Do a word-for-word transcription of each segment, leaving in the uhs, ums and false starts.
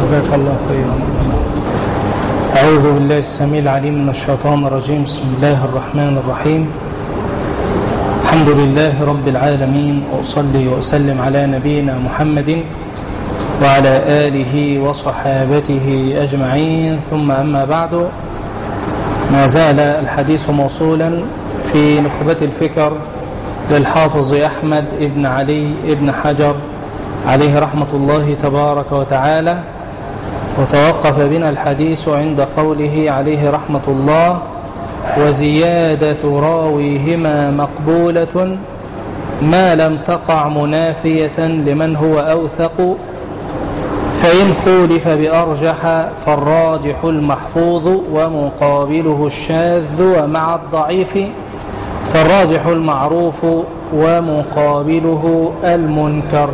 جزاك الله خيرا. أعوذ بالله السميع العليم من الشيطان الرجيم. بسم الله الرحمن الرحيم. الحمد لله رب العالمين، وأصلي وأسلم على نبينا محمد وعلى آله وصحابته أجمعين، ثم أما بعد. ما زال الحديث موصولا في نخبة الفكر للحافظ أحمد بن علي بن حجر عليه رحمة الله تبارك وتعالى، وتوقف بنا الحديث عند قوله عليه رحمة الله: وزيادة راويهما مقبولة ما لم تقع منافية لمن هو أوثق، فإن خولف بأرجح فالراجح المحفوظ ومقابله الشاذ، ومع الضعيف فالراجح المعروف ومقابله المنكر.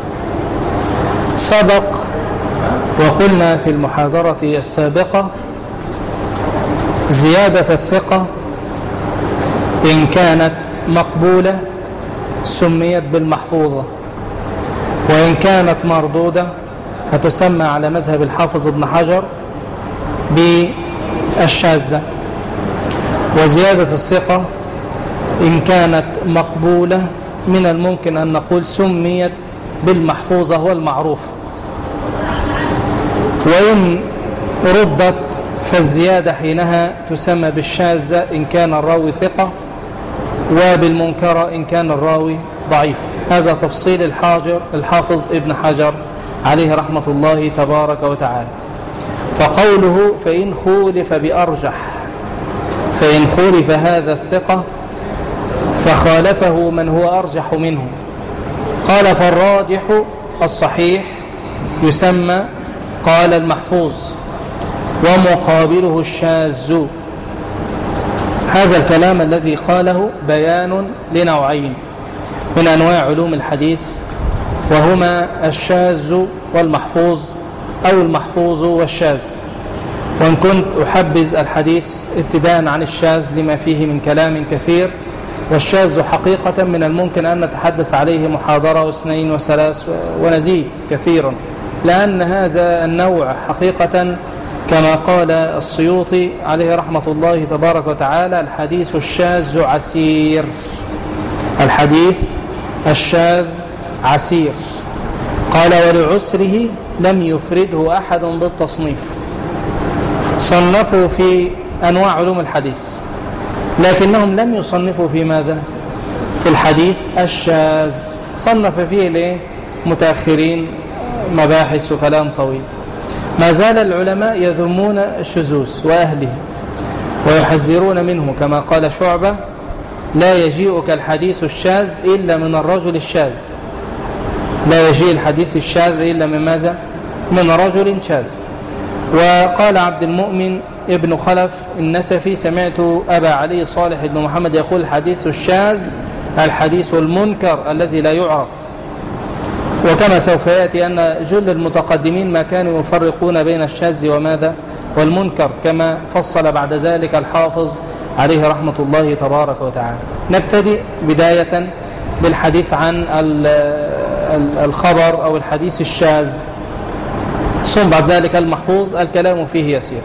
سبق وقلنا في المحاضرة السابقة: زيادة الثقة إن كانت مقبولة سميت بالمحفوظة، وإن كانت مردودة هتسمى على مذهب الحافظ ابن حجر بالشاذة. وزيادة الثقة إن كانت مقبولة من الممكن أن نقول سميت بالمحفوظة والمعروفة، وإن ردت فالزيادة حينها تسمى بالشاذة إن كان الراوي ثقة، وبالمنكرة إن كان الراوي ضعيف. هذا تفصيل الحاجر الحافظ ابن حجر عليه رحمة الله تبارك وتعالى. فقوله فإن خولف بأرجح، فإن خولف هذا الثقة فخالفه من هو أرجح منه، قال فالراجح الصحيح يسمى قال المحفوظ ومقابله الشاذ. هذا الكلام الذي قاله بيان لنوعين من أنواع علوم الحديث، وهما الشاذ والمحفوظ، أو المحفوظ والشاذ. وإن كنت أحبذ الحديث ابتداء عن الشاذ لما فيه من كلام كثير، والشاذ حقيقة من الممكن أن نتحدث عليه محاضرة واثنين وثلاث ونزيد كثيرا، لأن هذا النوع حقيقة كما قال السيوطي عليه رحمة الله تبارك وتعالى: الحديث الشاذ عسير. الحديث الشاذ عسير. قال ولعسره لم يفرده أحد بالتصنيف. صنفوا في أنواع علوم الحديث، لكنهم لم يصنفوا في ماذا؟ في الحديث الشاذ. صنف فيه ليه متأخرين مباحث وكلام طويل. ما زال العلماء يذمون الشذوذ وأهله ويحذرون منه، كما قال شعبة: لا يجيئك الحديث الشاذ إلا من الرجل الشاذ. لا يجيء الحديث الشاذ إلا من ماذا؟ من رجل شاذ. وقال عبد المؤمن ابن خلف النسفي: سمعت أبا علي صالح بن محمد يقول: الحديث الشاذ الحديث المنكر الذي لا يعرف. وكما سوف يأتي أن جل المتقدمين ما كانوا يفرقون بين الشاذ وماذا؟ والمنكر، كما فصل بعد ذلك الحافظ عليه رحمة الله تبارك وتعالى. نبتدئ بداية بالحديث عن الخبر أو الحديث الشاذ، ثم بعد ذلك المحفوظ. الكلام فيه يسير.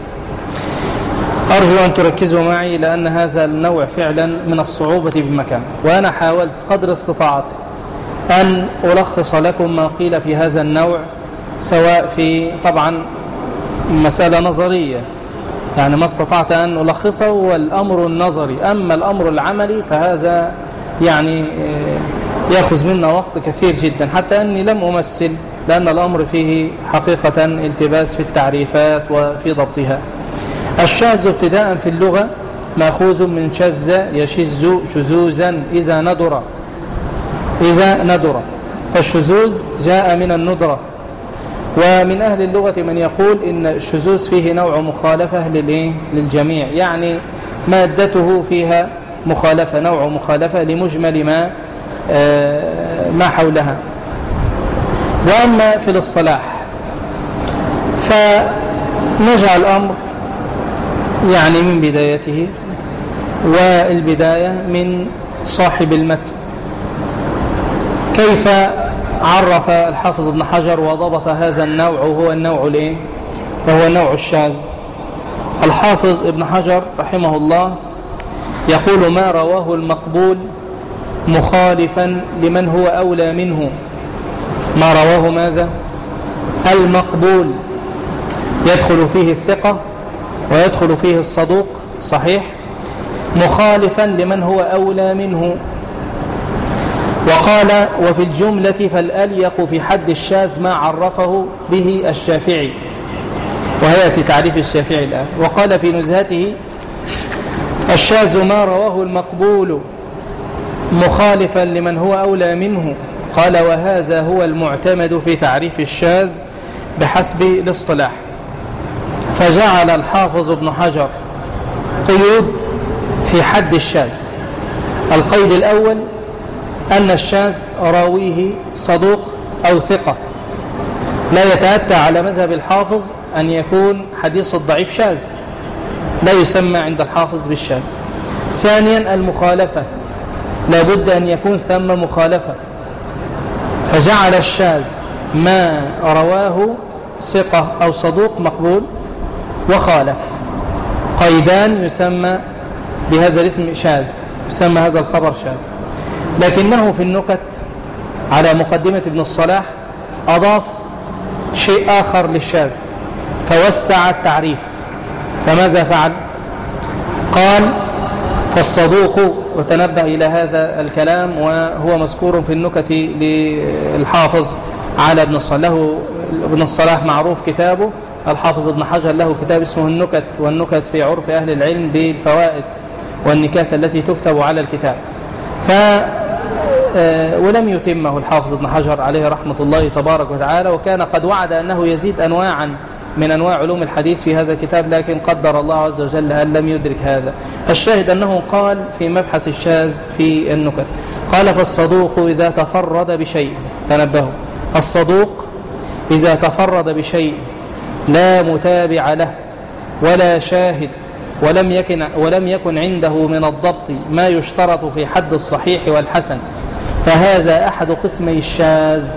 أرجو أن تركزوا معي، لأن هذا النوع فعلا من الصعوبة بمكان، وأنا حاولت قدر استطاعتي أن ألخص لكم ما قيل في هذا النوع، سواء في طبعا مسألة نظرية، يعني ما استطعت أن ألخصه والأمر النظري. أما الأمر العملي فهذا يعني يأخذ منا وقت كثير جدا، حتى أني لم أمثل، لأن الأمر فيه حقيقة التباس في التعريفات وفي ضبطها. الشاذ ابتداء في اللغة مأخوذ من شذ يشذ شذوذا إذا ندر، إذا ندر، فالشذوذ جاء من الندرة. ومن أهل اللغة من يقول إن الشذوذ فيه نوع مخالفة للجميع، يعني مادته فيها مخالفة، نوع مخالفة لمجمل ما ما حولها. وأما في الاصطلاح فنجعل الأمر يعني من بدايته، والبداية من صاحب المتن. كيف عرف الحافظ ابن حجر وضبط هذا النوع وهو النوع الايه وهو نوع الشاذ. الحافظ ابن حجر رحمه الله يقول: ما رواه المقبول مخالفا لمن هو أولى منه. ما رواه ماذا؟ المقبول، يدخل فيه الثقة ويدخل فيه الصدوق، صحيح، مخالفا لمن هو أولى منه. وقال: وفي الجملة فالأليق في حد الشاذ ما عرفه به الشافعي، وهيأتي تعريف الشافعي الآن. وقال في نزهته: الشاذ ما رواه المقبول مخالفا لمن هو أولى منه. قال: وهذا هو المعتمد في تعريف الشاذ بحسب الاصطلاح. فجعل الحافظ ابن حجر قيود في حد الشاذ. القيد الأول أن الشاذ راويه صدوق أو ثقة، لا يتأتى على مذهب الحافظ أن يكون حديث الضعيف شاذ، لا يسمى عند الحافظ بالشاذ. ثانيا المخالفة، لا بد أن يكون ثم مخالفة، فجعل الشاذ ما رواه ثقة أو صدوق مقبول وخالف، قيدان يسمى بهذا الاسم شاذ، يسمى هذا الخبر شاذ. لكنه في النكت على مقدمة ابن الصلاح أضاف شيء آخر للشاذ فوسع التعريف. فماذا فعل؟ قال: فالصدوق، وتنبه إلى هذا الكلام وهو مذكور في النكت للحافظ على ابن الصلاح. ابن الصلاح معروف كتابه، الحافظ ابن حجر له كتاب اسمه النكت، والنكت في عرف أهل العلم بالفوائد والنكات التي تكتب على الكتاب. ف ولم يتمه الحافظ ابن حجر عليه رحمة الله تبارك وتعالى، وكان قد وعد أنه يزيد أنواعا من أنواع علوم الحديث في هذا الكتاب، لكن قدر الله عز وجل أن لم يدرك هذا. الشاهد أنه قال في مبحث الشاذ في النكت، قال: فالصدوق إذا تفرد بشيء، تنبهوا، الصدوق إذا تفرد بشيء لا متابع له ولا شاهد ولم يكن, ولم يكن عنده من الضبط ما يشترط في حد الصحيح والحسن، فهذا أحد قسمي الشاذ.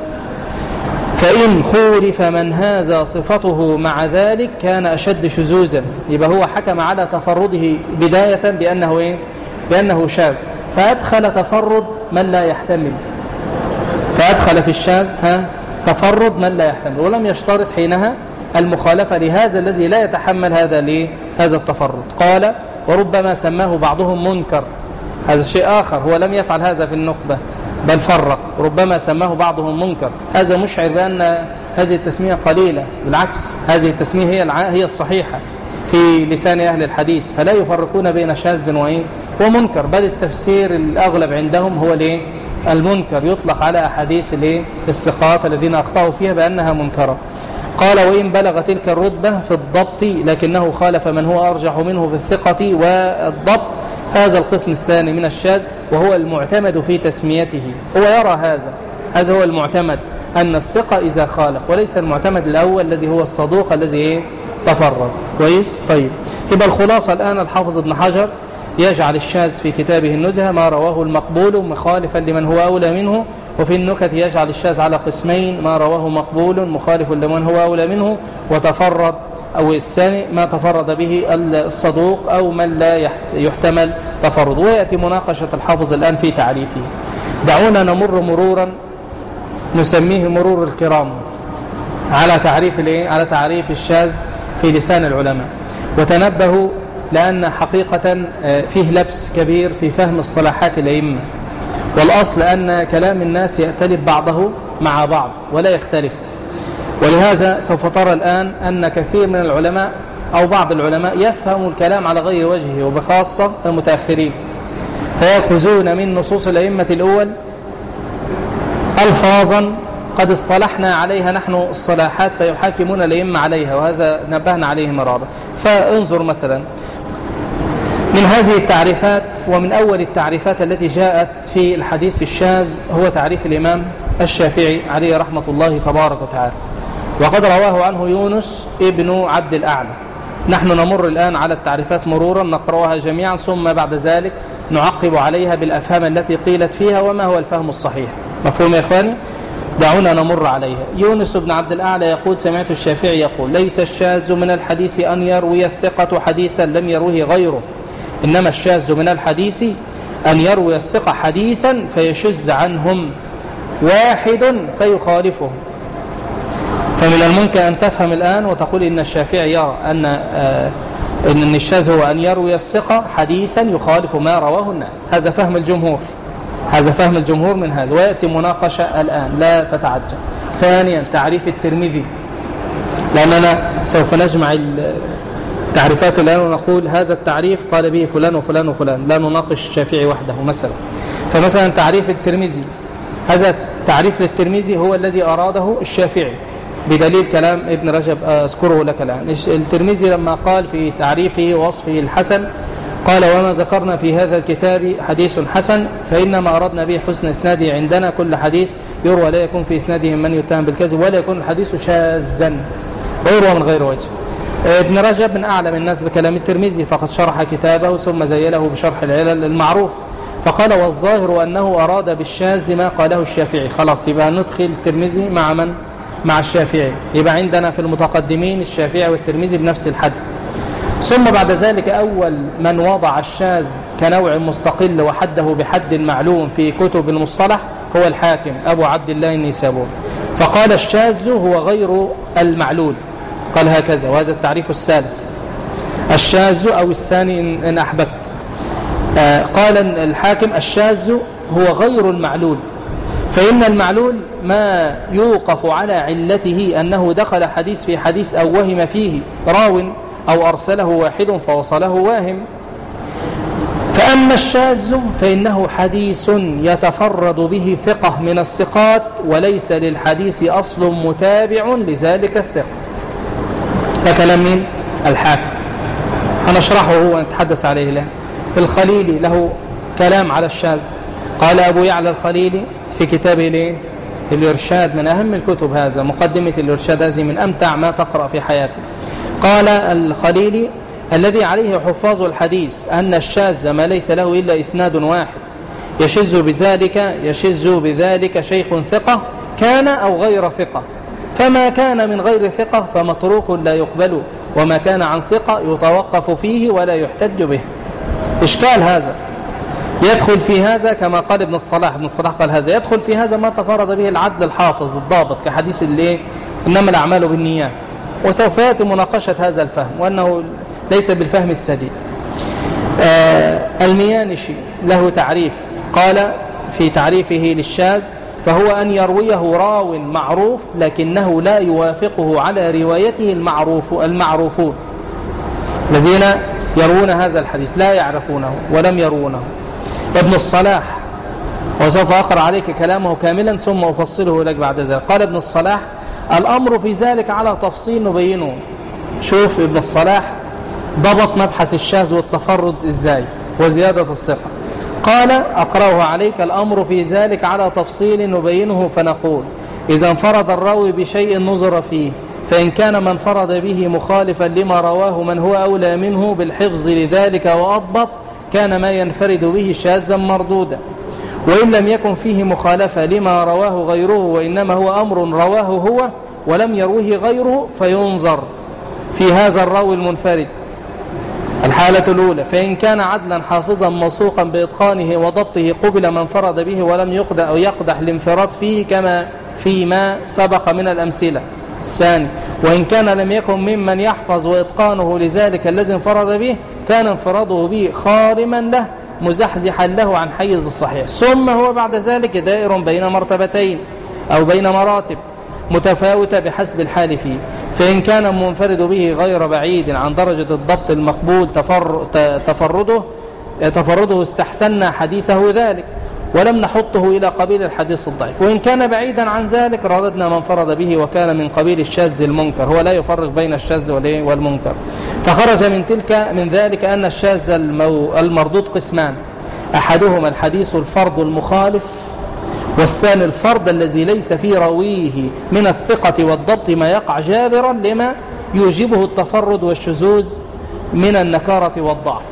فإن خولف من هذا صفته مع ذلك كان أشد شذوذا. يبقى هو حكم على تفرده بداية بأنه إيه؟ بأنه شاذ، فأدخل تفرد من لا يحتمل، فأدخل في الشاذ ها تفرد من لا يحتمل، ولم يشترط حينها المخالفة لهذا الذي لا يتحمل هذا لهذا التفرد. قال: وربما سماه بعضهم منكر، هذا شيء آخر، هو لم يفعل هذا في النخبة بل فرق، ربما سماه بعضهم منكر. هذا مشعر بأن هذه التسمية قليلة، بالعكس هذه التسمية هي هي الصحيحة في لسان أهل الحديث، فلا يفرقون بين شاذ ومنكر، بل التفسير الأغلب عندهم هو ليه المنكر، يطلق على أحاديث الثقات الذين أخطأوا فيها بأنها منكرة. قال: وإن بلغ تلك الرتبة في الضبط لكنه خالف من هو أرجح منه في الثقة والضبط، هذا القسم الثاني من الشاذ، وهو المعتمد في تسميته. هو يرى هذا هذا هو المعتمد، أن الثقة إذا خالف، وليس المعتمد الأول الذي هو الصدوق الذي إيه؟ تفرد. كويس؟ طيب، يبقى الخلاصة الآن الحافظ ابن حجر يجعل الشاذ في كتابه النزهة ما رواه المقبول مخالفا لمن هو أولى منه، وفي النكت يجعل الشاذ على قسمين: ما رواه مقبول مخالف لمن هو أولى منه، وتفرد أو الثاني ما تفرد به الصدوق أو من لا يحتمل تفرد. ويأتي مناقشة الحافظ الآن في تعريفه. دعونا نمر مرورا نسميه مرور الكرام على تعريف على تعريف الشاذ في لسان العلماء. وتنبهوا لأن حقيقة فيه لبس كبير في فهم الصلاحات الأئمة، والأصل أن كلام الناس يأتلف بعضه مع بعض ولا يختلف. ولهذا سوف ترى الآن أن كثير من العلماء أو بعض العلماء يفهم الكلام على غير وجهه، وبخاصة المتأخرين، فيأخذون من نصوص الأئمة الأول ألفاظا قد اصطلحنا عليها نحن الصلاحات فيحاكمون الأئمة عليها، وهذا نبهنا عليه مرارا. فانظر مثلا من هذه التعريفات، ومن أول التعريفات التي جاءت في الحديث الشاذ هو تعريف الإمام الشافعي عليه رحمة الله تبارك وتعالى، وقد رواه عنه يونس ابن عبد الأعلى. نحن نمر الآن على التعريفات مرورا نقرأها جميعا، ثم بعد ذلك نعقب عليها بالأفهام التي قيلت فيها وما هو الفهم الصحيح. مفهوم يا إخواني؟ دعونا نمر عليها. يونس بن عبد الأعلى يقول سمعت الشافعي يقول ليس الشاذ من الحديث أن يروي الثقة حديثا لم يروه غيره، إنما الشاذ من الحديث أن يروي الثقة حديثا فيشذ عنهم واحد فيخالفه. فمن الممكن أن تفهم الآن وتقول إن الشافعي يرى أن آه إن الشاذ هو أن يروي الثقة حديثا يخالف ما رواه الناس. هذا فهم الجمهور، هذا فهم الجمهور من هذا، ويأتي مناقشة الآن لا تتعجل. ثانيا تعريف الترمذي، لأننا سوف نجمع التعريفات الآن ونقول هذا التعريف قال به فلان وفلان وفلان، لا نناقش الشافعي وحده مثلا. فمثلا تعريف الترمذي، هذا تعريف للترمذي هو الذي أراده الشافعي بدليل كلام ابن رجب أذكره لك الآن. الترمذي لما قال في تعريفه ووصفه الحسن قال وما ذكرنا في هذا الكتاب حديث حسن فإنما أردنا به حسن إسناده عندنا، كل حديث يروى لا يكون في إسناده من يتهم بالكذب ولا يكون الحديث شاذا ويروى من غير وجه. ابن رجب من أعلم الناس بكلام الترمذي، فقد شرح كتابه ثم زيله بشرح العلل المعروف، فقال والظاهر أنه أراد بالشاذ ما قاله الشافعي. خلاص يبقى ندخل الترمذي مع من؟ مع الشافعي. يبقى عندنا في المتقدمين الشافعي والترمذي بنفس الحد. ثم بعد ذلك أول من وضع الشاذ كنوع مستقل وحده بحد معلوم في كتب المصطلح هو الحاكم أبو عبد الله النيسابوري، فقال الشاذ هو غير المعلول، قال هكذا، وهذا التعريف الثالث الشاذ أو الثاني إن أحببت. آه قال الحاكم الشاذ هو غير المعلول، فإن المعلول ما يوقف على علته أنه دخل حديث في حديث أو وهم فيه راو أو أرسله واحد فوصله واهم. فأما الشاذ فإنه حديث يتفرد به ثقة من الثقات وليس للحديث أصل متابع لذلك الثقة. ده كلام من الحاكم، هنشرحه ونتحدث عليه الآن. الخليلي له كلام على الشاذ، قال أبو يعلى الخليلي في كتابه ليه؟ الإرشاد، من أهم الكتب هذا، مقدمة الإرشاد هذه من أمتع ما تقرأ في حياتك. قال الخليلي الذي عليه حفاظ الحديث أن الشاذ ما ليس له إلا إسناد واحد يشذ بذلك يشذ بذلك شيخ ثقة كان أو غير ثقة، فما كان من غير ثقة فمتروك لا يقبل، وما كان عن ثقة يتوقف فيه ولا يحتج به. إشكال هذا يدخل في هذا كما قال ابن الصلاح، ابن الصلاح قال هذا يدخل في هذا ما تفرد به العدل الحافظ الضابط كحديث اللي إنما الأعمال بالنيات، وسوف يأتي مناقشة هذا الفهم وأنه ليس بالفهم السديد. آه الميانشي له تعريف، قال في تعريفه للشاذ فهو أن يرويه راو معروف لكنه لا يوافقه على روايته المعروف المعروفون الذين يروون هذا الحديث لا يعرفونه ولم يروونه. ابن الصلاح، وسوف أقرأ عليك كلامه كاملا ثم أفصله لك بعد ذلك. قال ابن الصلاح الأمر في ذلك على تفصيل نبينه. شوف ابن الصلاح ضبط مبحث الشاذ والتفرد إزاي وزيادة الثقة. قال أقرأه عليك الأمر في ذلك على تفصيل نبينه فنقول إذا انفرد الراوي بشيء نظر فيه، فإن كان من فرد به مخالفا لما رواه من هو أولى منه بالحفظ لذلك وأضبط كان ما ينفرد به شاذا مردودا، وإن لم يكن فيه مخالفة لما رواه غيره وإنما هو أمر رواه هو ولم يروه غيره فينظر في هذا الراوي المنفرد. الحالة الأولى فإن كان عدلا حافظا موثوقا بإتقانه وضبطه قبل من فرد به ولم يقدح أو يقدح الانفراد فيه كما فيما سبق من الأمثلة. الثاني وإن كان لم يكن ممن يحفظ وإتقانه لذلك الذي انفرد به كان انفراده به خارما له مزحزحا له عن حيز الصحيح، ثم هو بعد ذلك دائر بين مرتبتين أو بين مراتب متفاوتة بحسب الحال فيه. فإن كان المنفرد به غير بعيد عن درجة الضبط المقبول تفرده تفرده استحسنا حديثه ذلك ولم نحطه إلى قبيل الحديث الضعيف، وإن كان بعيدا عن ذلك رددنا من فرد به وكان من قبيل الشاذ المنكر. هو لا يفرق بين الشاذ والمنكر. فخرج من تلك من ذلك أن الشاذ المردود قسمان، أحدهما الحديث الفرد المخالف، والثاني الفرد الذي ليس في راويه من الثقة والضبط ما يقع جابرا لما يوجبه التفرد والشذوذ من النكارة والضعف.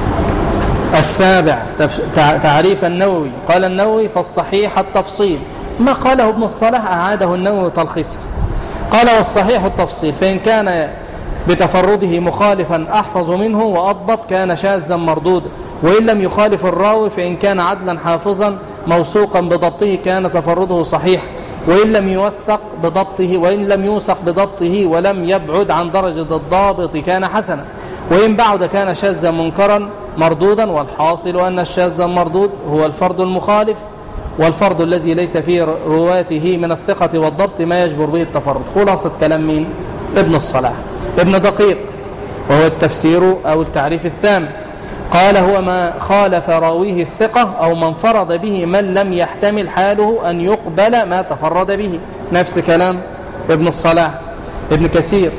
السابع تعريف النووي، قال النووي فالصحيح التفصيل ما قاله ابن الصلاح أعاده النووي تلخيصا. قال والصحيح التفصيل، فإن كان بتفرده مخالفا أحفظ منه وأضبط كان شاذا مردودا، وإن لم يخالف الراوي فإن كان عدلا حافظا موثوقا بضبطه كان تفرده صحيح، وإن لم يوثق بضبطه وإن لم يوثق بضبطه ولم يبعد عن درجة الضابط كان حسنا، وإن بعد كان شاذا منكرا مردودا. والحاصل أن الشاذ المردود هو الفرد المخالف، والفرد الذي ليس في رواته من الثقة والضبط ما يجبر به التفرد. خلاصة كلام مين؟ ابن الصلاح. ابن دقيق وهو التفسير أو التعريف الثامن قال هو ما خالف راويه الثقة أو من فرض به من لم يحتمل حاله أن يقبل ما تفرد به. نفس كلام ابن الصلاح. ابن كثير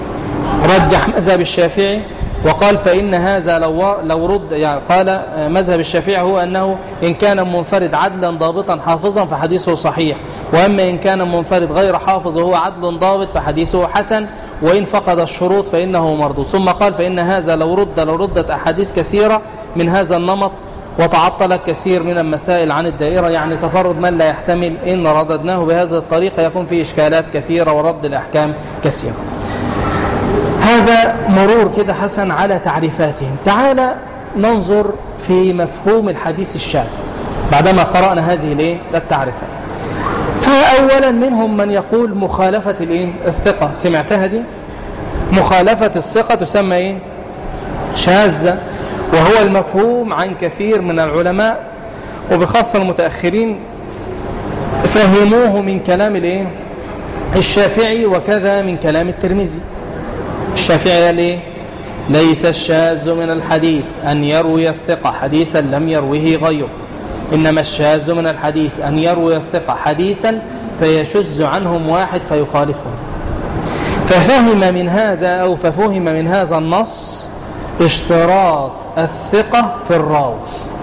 رجح مذهب الشافعي وقال فإن هذا لو لو رد، يعني قال مذهب الشافعي هو أنه إن كان منفرد عدلا ضابطا حافظا فحديثه صحيح، وأما إن كان منفرد غير حافظ وهو عدل ضابط فحديثه حسن، وإن فقد الشروط فإنه مردود. ثم قال فإن هذا لو رد لو ردت أحاديث كثيرة من هذا النمط وتعطلت كثير من المسائل عن الدائرة، يعني تفرد من لا يحتمل، إن رددناه بهذه الطريقة يكون فيه إشكالات كثيرة ورد الأحكام كثيرة. هذا مرور كده حسن على تعريفاتهم. تعال ننظر في مفهوم الحديث الشاذ بعدما قرأنا هذه الايه التعريفات. فأولا منهم من يقول مخالفة الايه الثقة، سمعتها دي؟ مخالفة الثقة تسمى ايه؟ شاذة، وهو المفهوم عن كثير من العلماء وبخاصة المتأخرين فهموه من كلام الايه الشافعي وكذا من كلام الترمذي. الشافعي قال ايه؟ ليس الشاذ من الحديث أن يروي الثقة حديثا لم يروه غيره، إنما الشاذ من الحديث أن يروي الثقة حديثا فيشذ عنهم واحد فيخالفهم. ففهم من هذا أو ففهم من هذا النص اشتراط الثقة في الراوي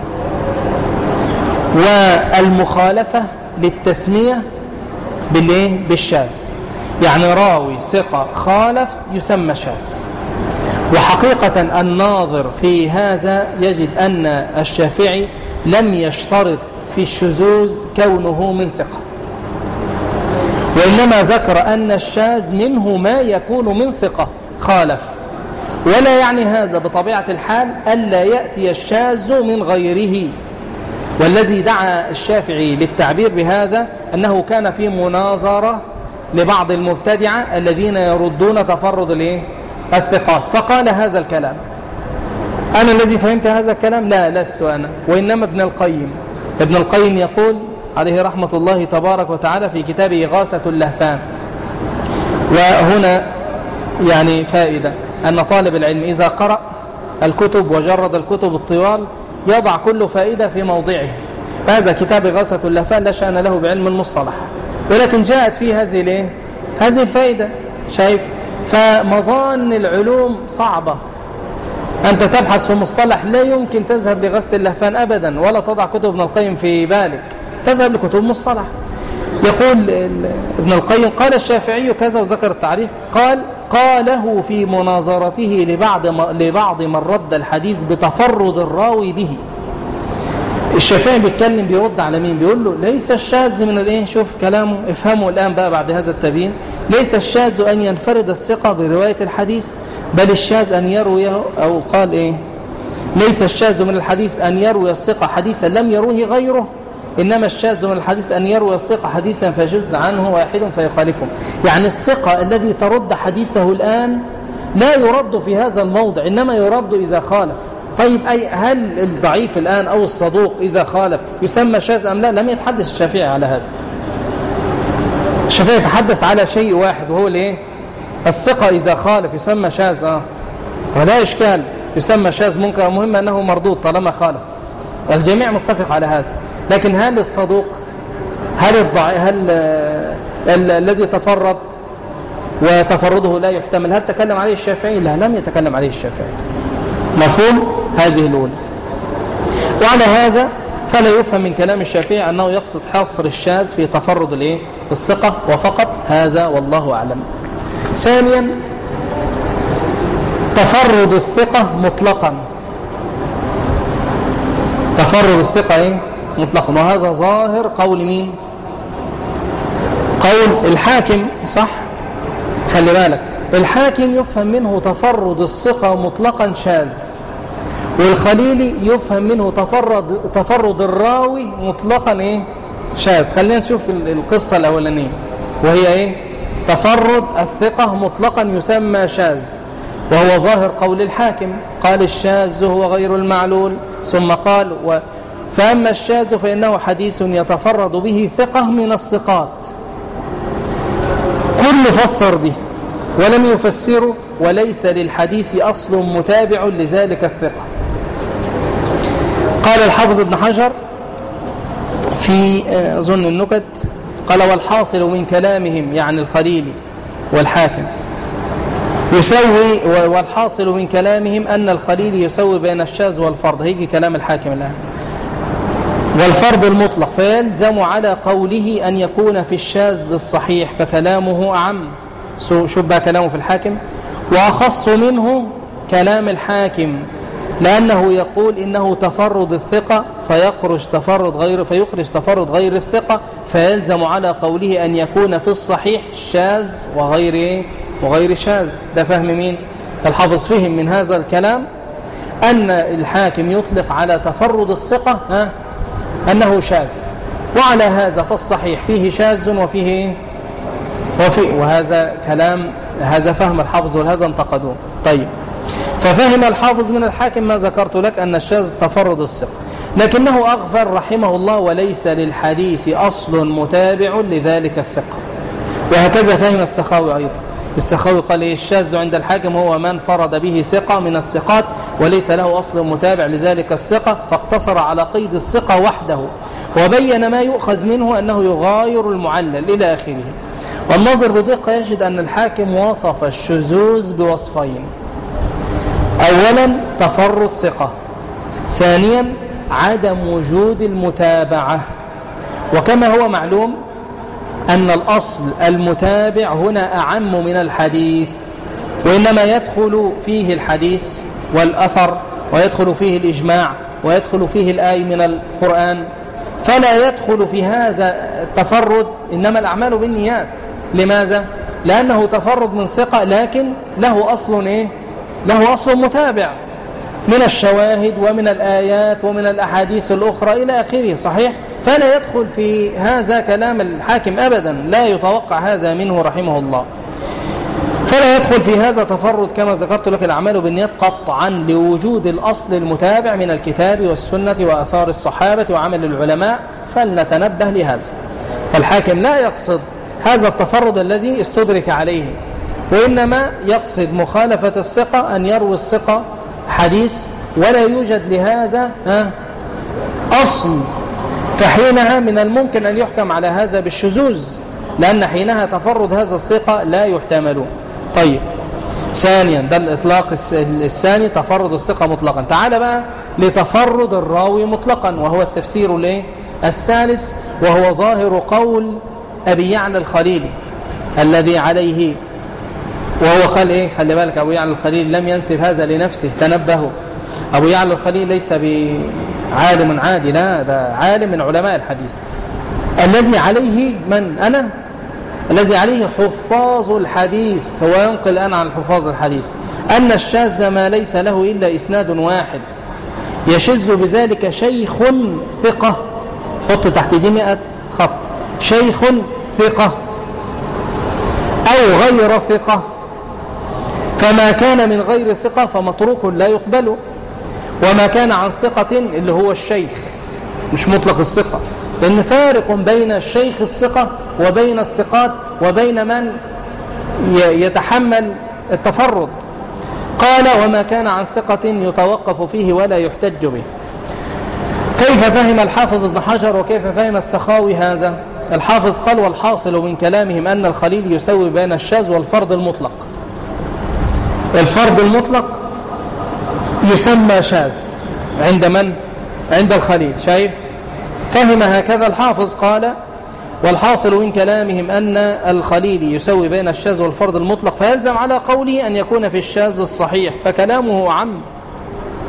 والمخالفة للتسمية بالايه؟ بالشاذ، يعني راوي ثقة خالف يسمى شاذ. وحقيقة الناظر في هذا يجد أن الشافعي لم يشترط في الشذوذ كونه من ثقة، وإنما ذكر أن الشاذ منه ما يكون من ثقة خالف، ولا يعني هذا بطبيعة الحال ألا يأتي الشاذ من غيره. والذي دعا الشافعي للتعبير بهذا أنه كان في مناظرة لبعض المبتدعة الذين يردون تفرد الايه الثقات، فقال هذا الكلام. أنا الذي فهمت هذا الكلام؟ لا، لست أنا، وإنما ابن القيم. ابن القيم يقول عليه رحمة الله تبارك وتعالى في كتابه إغاثة اللهفان، وهنا يعني فائدة أن طالب العلم إذا قرأ الكتب وجرد الكتب الطوال يضع كل فائدة في موضعه. هذا كتاب إغاثة اللهفان لا شأن له بعلم المصطلح، ولكن جاءت فيه هذه الايه هذه الفائدة. شايف؟ فمظان العلوم صعبة. أنت تبحث في مصطلح لا يمكن تذهب لغسل اللهفان أبدا ولا تضع كتب ابن القيم في بالك، تذهب لكتب مصطلح. يقول ابن القيم قال الشافعي كذا وذكر التعريف، قال قاله في مناظرته لبعض لبعض من رد الحديث بتفرد الراوي به. الشافعي بيتكلم بيرد على مين؟ بيقول له ليس الشاذ من الايه، شوف كلامه افهمه الآن بقى بعد هذا التبيين، ليس الشاذ أن ينفرد الثقة برواية الحديث، بل الشاذ أن يرويه، أو قال إيه ليس الشاذ من الحديث أن يروي الثقة حديثا لم يروه غيره، إنما الشاذ من الحديث أن يروي الثقة حديثا فيشذ عنه واحد فيخالفه. يعني الثقة الذي ترد حديثه الآن لا يرد في هذا الموضع، إنما يرد إذا خالف. طيب أي هل الضعيف الآن أو الصدوق إذا خالف يسمى شاذ أم لا؟ لم يتحدث الشافعي على هذا. الشافعي يتحدث على شيء واحد وهو الايه؟ الثقة إذا خالف يسمى شاذ. اه فلا إشكال، يسمى شاذ منكر، مهم أنه مردود طالما خالف. الجميع متفق على هذا. لكن هل الصدوق، هل الضعيف، هل الذي تفرد وتفرده لا يحتمل، هل تكلم عليه الشافعي؟ لا، لم يتكلم عليه الشافعي. مفهوم؟ هذه الأولى. وعلى هذا فلا يفهم من كلام الشافعي أنه يقصد حصر الشاذ في تفرد الايه الثقة وفقط، هذا والله أعلم. ثانيا تفرد الثقة مطلقا، تفرد الثقة ايه مطلقا، وهذا ظاهر قول مين؟ قول الحاكم صح، خلي بالك، الحاكم يفهم منه تفرد الثقة مطلقا شاذ، والخليلي يفهم منه تفرد تفرد الراوي مطلقا ايه شاذ. خلينا نشوف القصة الأولانية وهي ايه تفرد الثقة مطلقا يسمى شاذ، وهو ظاهر قول الحاكم. قال الشاذ هو غير المعلول، ثم قال و فأما الشاذ فإنه حديث يتفرد به ثقة من الثقات. كل فسر دي ولم يفسره، وليس للحديث أصل متابع لذلك الثقة. قال الحافظ ابن حجر في أظن النكت، قال والحاصل من كلامهم يعني الخليلي والحاكم يسوي، والحاصل من كلامهم أن الخليل يسوي بين الشاذ والفرد، هيجي كلام الحاكم الآن، والفرد المطلق، فيلزم على قوله أن يكون في الشاذ الصحيح، فكلامه أعم. شبه كلامه في الحاكم، وأخص منه كلام الحاكم، لأنه يقول إنه تفرد الثقة فيخرج تفرد غير فيخرج تفرد غير الثقة، فيلزم على قوله أن يكون في الصحيح شاذ وغير وغير شاذ. ده فهم مين؟ الحافظ فهم من هذا الكلام أن الحاكم يطلق على تفرد الثقة ها أنه شاذ، وعلى هذا فالصحيح فيه شاذ وفيه وفيه وهذا كلام، هذا فهم الحافظ وهذا انتقدوه. طيب، ففهم الحافظ من الحاكم ما ذكرت لك أن الشاذ تفرد الثقة، لكنه أغفر رحمه الله وليس للحديث أصل متابع لذلك الثقة. وهكذا فهم السخاوي أيضا. السخاوي قال إيه؟ الشاذ عند الحاكم هو من فرد به ثقة من الثقات وليس له أصل متابع لذلك الثقة، فاقتصر على قيد الثقة وحده، وبين ما يؤخذ منه أنه يغاير المعلل إلى آخره. والنظر بدقة يجد أن الحاكم وصف الشذوذ بوصفين: أولا تفرد ثقة، ثانيا عدم وجود المتابعة. وكما هو معلوم أن الأصل المتابع هنا أعم من الحديث، وإنما يدخل فيه الحديث والأثر، ويدخل فيه الإجماع، ويدخل فيه الآية من القرآن، فلا يدخل في هذا التفرد إنما الأعمال بالنيات. لماذا؟ لأنه تفرد من ثقة لكن له أصل إيه؟ له أصل متابع من الشواهد ومن الآيات ومن الأحاديث الأخرى إلى آخره، صحيح؟ فلا يدخل في هذا كلام الحاكم أبدا، لا يتوقع هذا منه رحمه الله. فلا يدخل في هذا تفرد كما ذكرت لك الأعمال بالنيات قطعا، لوجود الأصل المتابع من الكتاب والسنة وآثار الصحابة وعمل العلماء، فلنتنبه لهذا. فالحاكم لا يقصد هذا التفرد الذي استدرك عليه، وإنما يقصد مخالفة الثقة، أن يروي الثقة حديث ولا يوجد لهذا أصل، فحينها من الممكن أن يحكم على هذا بالشذوذ، لأن حينها تفرد هذا الثقة لا يحتمل. طيب، ثانيا ده الإطلاق الثاني تفرد الثقة مطلقا. تعال بقى لتفرد الراوي مطلقا، وهو التفسير الايه الثالث، وهو ظاهر قول أبي يعلى الخليلي الذي عليه، وهو قال ايه، خلي بالك، أبو يعلى الخليل لم ينسب هذا لنفسه، تنبهوا. أبو يعلى الخليل ليس بعالم عادي، لا، ده عالم من علماء الحديث، الذي عليه من أنا الذي عليه حفاظ الحديث، هو ينقل الآن عن حفاظ الحديث أن الشاذ ما ليس له إلا إسناد واحد، يشذ بذلك شيخ ثقة، حط تحت دي مئة خط، شيخ ثقة أو غير ثقة، فما كان من غير ثقة فمتروك لا يقبل، وما كان عن ثقة اللي هو الشيخ، مش مطلق الثقة، لأن فارق بين الشيخ الثقة وبين الثقات وبين من يتحمل التفرد. قال وما كان عن ثقة يتوقف فيه ولا يحتج به. كيف فهم الحافظ ابن حجر وكيف فهم السخاوي هذا؟ الحافظ قال والحاصل من كلامهم أن الخليل يسوي بين الشاذ والفرد المطلق. الفرد المطلق يسمى شاذ عند من؟ عند الخليل. شايف؟ فهم هكذا الحافظ. قال والحاصل من كلامهم أن الخليل يسوي بين الشاذ والفرد المطلق، فيلزم على قوله أن يكون في الشاذ الصحيح، فكلامه عم.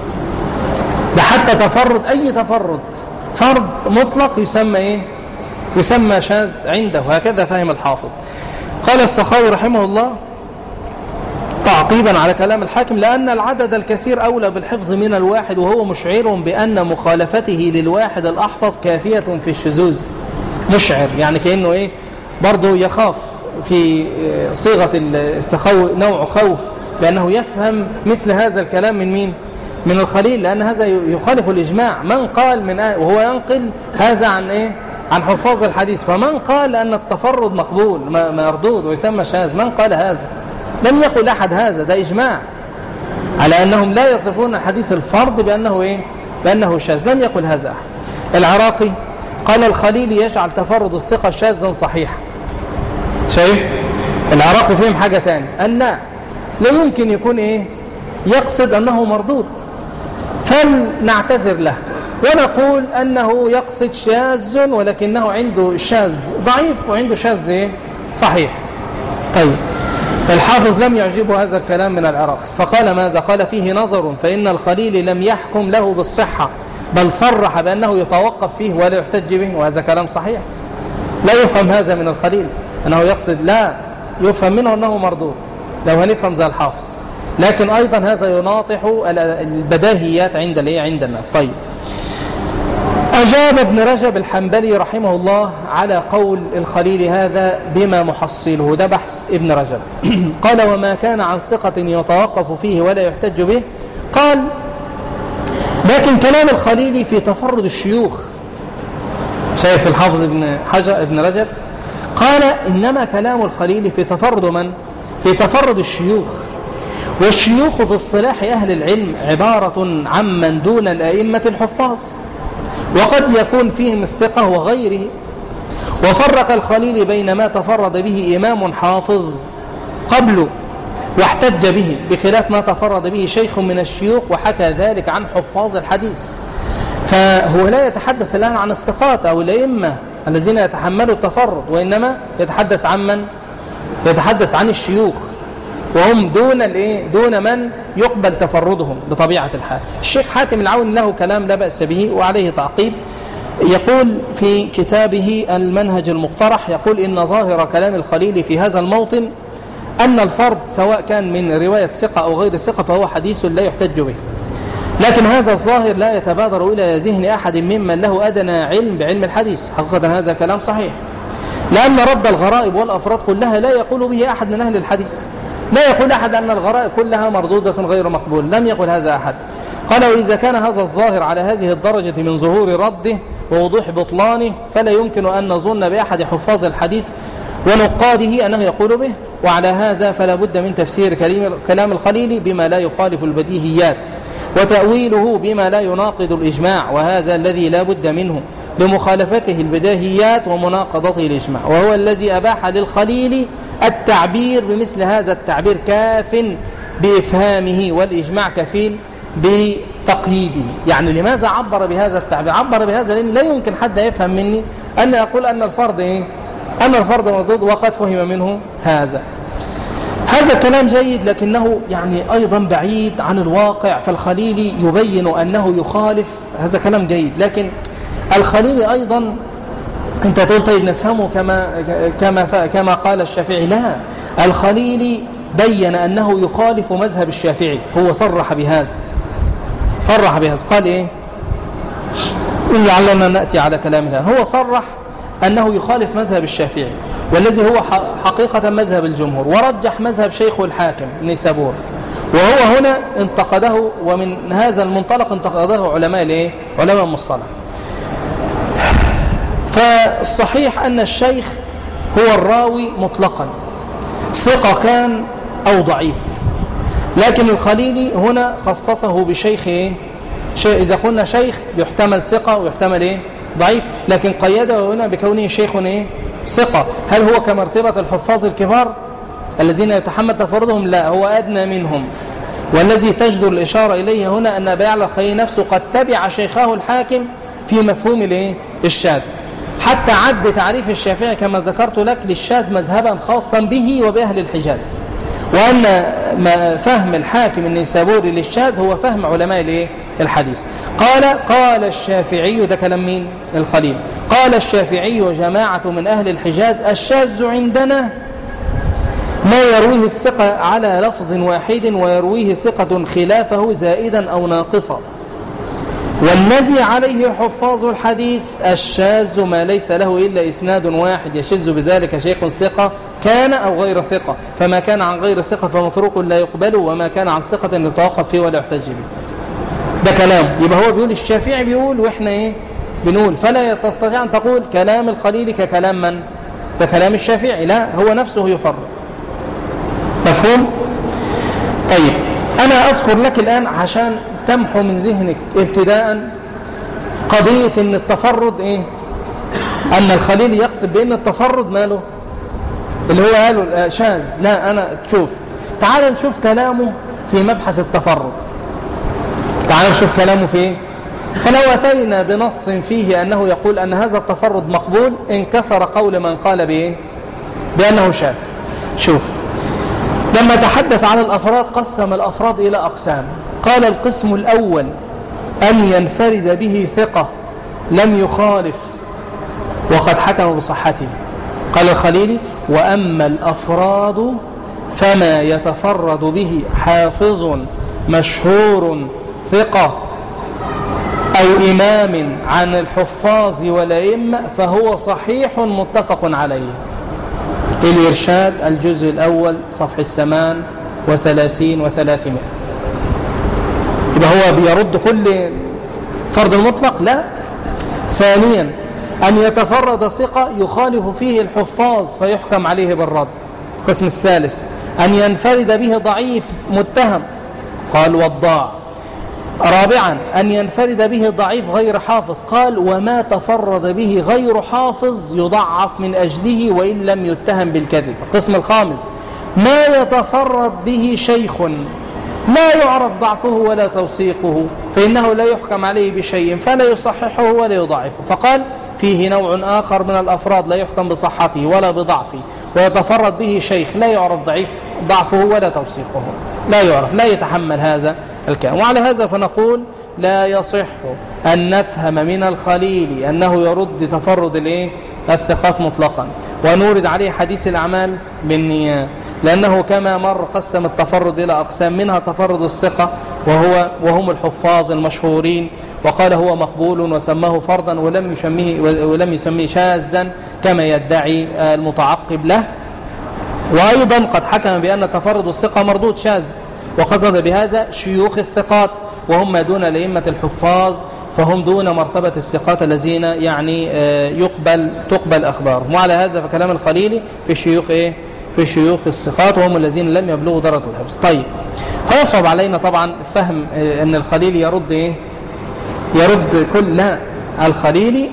ده حتى تفرد، أي تفرد فرد مطلق يسمى إيه؟ يسمى شاذ عنده. هكذا فهم الحافظ. قال السخاوي رحمه الله تعقيبا على كلام الحاكم: لأن العدد الكثير أولى بالحفظ من الواحد، وهو مشعر بأن مخالفته للواحد الأحفظ كافية في الشذوذ. مشعر يعني كأنه إيه برضه يخاف في صيغة السخاوي نوع خوف بأنه يفهم مثل هذا الكلام من مين؟ من الخليل، لأن هذا يخالف الإجماع. من قال من آه وهو ينقل هذا عن إيه؟ عن حفاظ الحديث. فمن قال أن التفرد مقبول مردود ويسمى شاذ؟ من قال هذا؟ لم يقل أحد هذا، ده إجماع على أنهم لا يصفون الحديث الفرد بأنه إيه؟ بأنه شاذ. لم يقل هذا أحد. العراقي قال: الخليل يجعل تفرد الثقة شاذا صحيحا. شايف؟ العراقي فهم حاجة تاني، أن لا لا يمكن يكون إيه؟ يقصد أنه مردود، فلنعتذر له ونقول أنه يقصد شاذ ولكنه عنده شاذ ضعيف وعنده شاذ إيه؟ صحيح. طيب، الحافظ لم يعجبه هذا الكلام من العراقي، فقال ماذا؟ قال: فيه نظر، فإن الخليل لم يحكم له بالصحة، بل صرح بأنه يتوقف فيه ولا يحتج به، وهذا كلام صحيح. لا يفهم هذا من الخليل أنه يقصد، لا يفهم منه أنه مردود لو هنفهم زي الحافظ، لكن أيضا هذا يناطح البداهيات عند الايه عند الناس. طيب، أجاب ابن رجب الحنبلي رحمه الله على قول الخليل هذا بما محصله، ده بحث ابن رجب. قال: وما كان عن ثقة يتوقف فيه ولا يحتج به. قال: لكن كلام الخليل في تفرد الشيوخ. شايف الحافظ ابن حجر ابن رجب قال: إنما كلام الخليل في تفرد من؟ في تفرد الشيوخ. والشيوخ في اصطلاح أهل العلم عبارة عمن دون الأئمة الحفاظ، وقد يكون فيهم الثقة وغيره. وفرق الخليل بين ما تفرد به إمام حافظ قبله واحتج به، بخلاف ما تفرد به شيخ من الشيوخ وحكى ذلك عن حفاظ الحديث. فهو لا يتحدث الآن عن الثقات أو الأئمة الذين يتحملوا التفرد، وإنما يتحدث عن من؟ يتحدث عن الشيوخ، وهم دون الايه دون من يقبل تفردهم بطبيعة الحال. الشيخ حاتم العون له كلام لا بأس به وعليه تعقيب، يقول في كتابه المنهج المقترح، يقول: إن ظاهر كلام الخليل في هذا الموطن أن الفرد سواء كان من رواية ثقة أو غير ثقة فهو حديث لا يحتج به. لكن هذا الظاهر لا يتبادر إلى ذهن أحد ممن له أدنى علم بعلم الحديث. حقيقة هذا كلام صحيح، لأن رد الغرائب والأفراد كلها لا يقول به أحد من أهل الحديث. لا يقول أحد أن الغرائب كلها مردودة غير مقبول، لم يقل هذا أحد. قال: وإذا كان هذا الظاهر على هذه الدرجة من ظهور رده ووضوح بطلانه، فلا يمكن أن نظن بأحد حفاظ الحديث ونقاده أنه يقول به. وعلى هذا فلا بد من تفسير كلام الخليل بما لا يخالف البديهيات، وتأويله بما لا يناقض الإجماع، وهذا الذي لا بد منه لمخالفته البداهيات ومناقضته الإجماع، وهو الذي أباح للخليل التعبير بمثل هذا التعبير كاف بإفهامه، والإجماع كفيل بتقييده. يعني لماذا عبر بهذا التعبير؟ عبر بهذا لأن لا يمكن حد يفهم مني أن يقول أن الفرد إيه؟ أن الفرد مردود وقد فهم منه هذا. هذا الكلام جيد، لكنه يعني أيضا بعيد عن الواقع. فالخليل يبين أنه يخالف، هذا كلام جيد، لكن الخليل أيضا أنت تقول طيب نفهمه كما كما كما قال الشافعي. لا، الخليل بين أنه يخالف مذهب الشافعي، هو صرح بهذا صرح بهذا قال إيه؟ لعلنا نأتي على كلام الآن. هو صرح أنه يخالف مذهب الشافعي، والذي هو حقيقة مذهب الجمهور، ورجح مذهب شيخه الحاكم النيسابوري، وهو هنا انتقده، ومن هذا المنطلق انتقده علماء الايه؟ علماء المصطلح. فالصحيح أن الشيخ هو الراوي مطلقا، ثقة كان أو ضعيف، لكن الخليلي هنا خصصه بشيخ ايه؟ شيء إذا قلنا شيخ يحتمل ثقة ويحتمل ايه؟ ضعيف، لكن قيده هنا بكونه شيخ ايه؟ ثقة. هل هو كمرتبة الحفاظ الكبار الذين يتحمل تفردهم؟ لا، هو أدنى منهم. والذي تجدر الإشارة إليه هنا أن أبا يعلى الخليلي نفسه قد تبع شيخه الحاكم في مفهوم الايه؟ الشاذ، حتى عد تعريف الشافعي كما ذكرت لك للشاذ مذهبا خاصا به وبأهل الحجاز، وأن فهم الحاكم النيسابوري للشاذ هو فهم علماء الايه؟ الحديث. قال قال الشافعي، ده كلام مين؟ الخليل. قال الشافعي وجماعة من أهل الحجاز: الشاذ عندنا ما يرويه الثقة على لفظ واحد ويرويه ثقة خلافه زائدا أو ناقصا، والذي عليه حفاظ الحديث الشاذ ما ليس له إلا إسناد واحد يشذ بذلك شيخ ثقة كان أو غير ثقة، فما كان عن غير ثقة فمتروك لا يقبل، وما كان عن ثقة يتوقف فيه ولا يحتج به. ده كلام. يبقى هو بيقول الشافعي بيقول وإحنا إيه بنقول، فلا تستطيع أن تقول كلام الخليل ككلام من؟ ككلام الشافعي، لا، هو نفسه يفرق. مفهوم؟ طيب أنا أذكر لك الآن عشان تمحو من ذهنك ابتداء قضية ان التفرد ايه، ان الخليل يقصد بان التفرد ماله اللي هو قاله شاذ. لا، انا تشوف، تعال نشوف كلامه في مبحث التفرد. تعال نشوف كلامه في ايه. فلو اتينا بنص فيه انه يقول ان هذا التفرد مقبول، انكسر قول من قال بايه بانه شاذ. شوف، لما تحدث عن الافراد قسم الافراد الى اقسام. قال: القسم الأول أن ينفرد به ثقة لم يخالف وقد حكم بصحته. قال الخليلي: وأما الأفراد فما يتفرد به حافظ مشهور ثقة أو إمام عن الحفاظ والأئمة فهو صحيح متفق عليه. الإرشاد الجزء الأول صفحة الثمان وثلاثين وثلاثمائة. يبقى هو بيرد كل فرد المطلق؟ لا. ثانيا أن يتفرد ثقة يخالف فيه الحفاظ فيحكم عليه بالرد. القسم الثالث أن ينفرد به ضعيف متهم، قال والضاع. رابعا أن ينفرد به ضعيف غير حافظ، قال وما تفرد به غير حافظ يضعف من أجله وإن لم يتهم بالكذب. القسم الخامس ما يتفرد به شيخ لا يعرف ضعفه ولا توثيقه فإنه لا يحكم عليه بشيء فلا يصححه ولا يضعفه. فقال فيه نوع آخر من الأفراد لا يحكم بصحته ولا بضعفه، ويتفرد به شيخ لا يعرف ضعيف ضعفه ولا توثيقه، لا يعرف، لا يتحمل هذا الكلام. وعلى هذا فنقول لا يصح أن نفهم من الخليل أنه يرد تفرد الايه الثقات مطلقا ونورد عليه حديث الأعمال بالنيات، لأنه كما مر قسم التفرد إلى أقسام، منها تفرد الثقة وهو وهم الحفاظ المشهورين، وقال هو مقبول وسماه فرضا ولم يسميه ولم يسميه شاذا كما يدعي المتعقب له. وأيضا قد حكم بأن تفرد الثقة مردود شاذ، وقصد بهذا شيوخ الثقات وهم ما دون الأئمة الحفاظ، فهم دون مرتبة الثقات الذين يعني يقبل تقبل أخبارهم. وعلى هذا فكلام الخليلي في شيوخ إيه في شيوخ الثقات وهم الذين لم يبلغوا درجة الحفظ. طيب، فيصعب علينا طبعا فهم أن الخليلي يرد إيه يرد كل لا الخليلي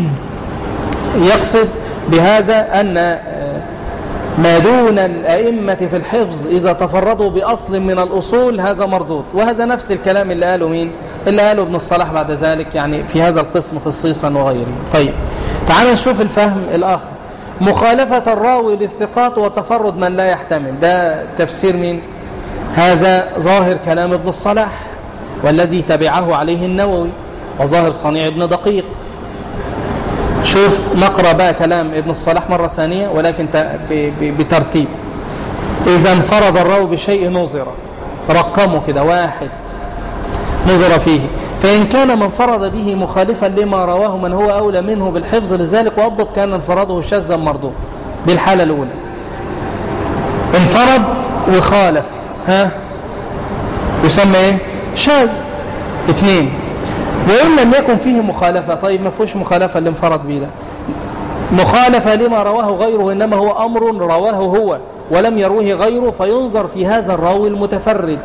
يقصد بهذا أن ما دون الأئمة في الحفظ إذا تفردوا بأصل من الأصول هذا مردود. وهذا نفس الكلام اللي قاله مين اللي قاله ابن الصلاح بعد ذلك يعني في هذا القسم خصيصا وغيره. طيب، تعال نشوف الفهم الآخر. مخالفة الراوي للثقات وتفرد من لا يحتمل، ده تفسير مين؟ هذا ظاهر كلام ابن الصلاح والذي تبعه عليه النووي، وظاهر صنيع ابن دقيق. شوف نقرأ بقى كلام ابن الصلاح مرة ثانية ولكن بترتيب. إذا انفرد الراوي بشيء نظر، رقمه كده واحد نظر فيه، فإن كان من فرد به مخالفا لما رواه من هو أولى منه بالحفظ لذلك وأضبط كان انفراده شاذا مردود. دي الحالة الأولى، انفرد وخالف ها يسمى ايه؟ شاذ. اثنين، وإن لم يكن فيه مخالفة. طيب ما فيهوش مخالفة اللي انفرد به ده، مخالفة لما رواه غيره إنما هو أمر رواه هو ولم يروه غيره فينظر في هذا الراوي المتفرد.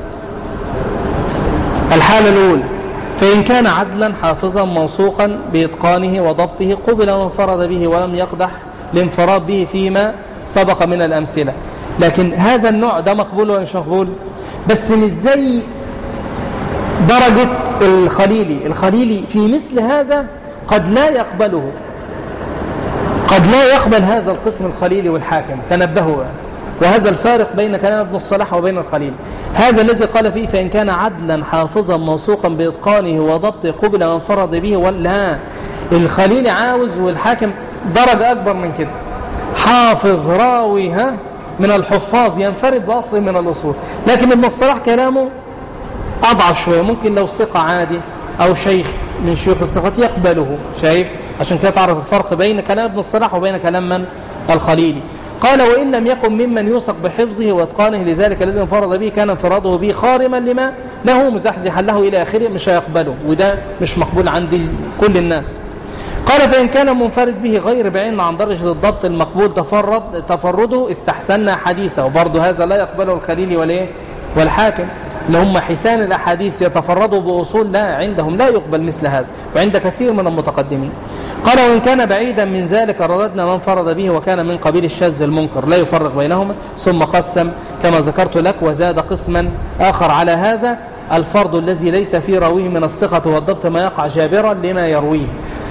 الحالة الأولى، فإن كان عدلا حافظا موثوقا بإتقانه وضبطه قبل من انفرد به ولم يقدح الانفراد به فيما سبق من الأمثلة. لكن هذا النوع ده مقبول ولا مش مقبول؟ بس مش زي درجة الخليلي. الخليلي في مثل هذا قد لا يقبله، قد لا يقبل هذا القسم الخليلي والحاكم. تنبهوا بقى. وهذا الفارق بين كلام ابن الصلاح وبين الخليل. هذا الذي قال فيه فإن كان عدلا حافظا موثوقا بإتقانه وضبطه قبل وانفرد به ولا. الخليل عاوز والحاكم درجة أكبر من كده، حافظ راوي ها من الحفاظ ينفرد بأصل من الأصول. لكن ابن الصلاح كلامه أضعف شوية، ممكن لو ثقة عادي أو شيخ من شيوخ الثقات يقبله. شايف؟ عشان كده تعرف الفرق بين كلام ابن الصلاح وبين كلام من؟ الخليلي. قال وإن لم يكن ممن يوثق بحفظه واتقانه لذلك الذي انفرد به كان انفراده به خارما لما له مزحزحا له إلى آخره، مش هيقبله، وده مش مقبول عند كل الناس. قال فإن كان منفرد به غير بعين عن درجة الضبط المقبول تفرد تفرده استحسنا حديثه، وبرضه هذا لا يقبله الخليلي ولا والحاكم اللي هم حسان الأحاديث يتفردوا بأصول لا عندهم لا يقبل مثل هذا، وعند كثير من المتقدمين. قال وإن كان بعيدا من ذلك رددنا من فرد به وكان من قبيل الشاذ المنكر لا يفرق بينهما. ثم قسم كما ذكرت لك وزاد قسما آخر على هذا: الفرد الذي ليس في راويه من الثقة والضبط ما يقع جابرا لما يرويه،